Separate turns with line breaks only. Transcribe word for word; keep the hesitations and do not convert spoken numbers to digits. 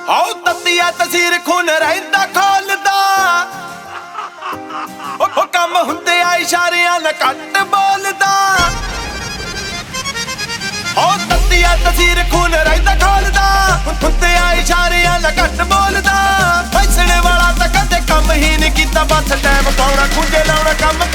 ਆਉ ਤੱਤੀਆ ਤਸੀਰ ਖੂਨ ਰਹਿੰਦਾ ਖੋਲਦਾ ਉਹ ਕੰਮ ਹੁੰਦੇ ਆ ਇਸ਼ਾਰਿਆਂ ਨਾਲ ਘੱਟ ਬੋਲਦਾ ਆਉ ਤੱਤੀਆ ਤਸੀਰ ਖੂਨ ਰਹਿੰਦਾ ਖੋਲਦਾ ਹੁੰਦੇ ਆ ਇਸ਼ਾਰਿਆਂ ਨਾਲ ਘੱਟ ਬੋਲਦਾ ਫੈਸਲੇ ਵਾਲਾ ਤਾਂ ਕਦੇ ਕੰਮ ਹੀ ਨਹੀਂ ਕੀਤਾ ਬਸ ਟਾਈਮ ਪਾਉਣਾ ਖੁੰਝੇ ਲਾਉਣਾ ਕੰਮ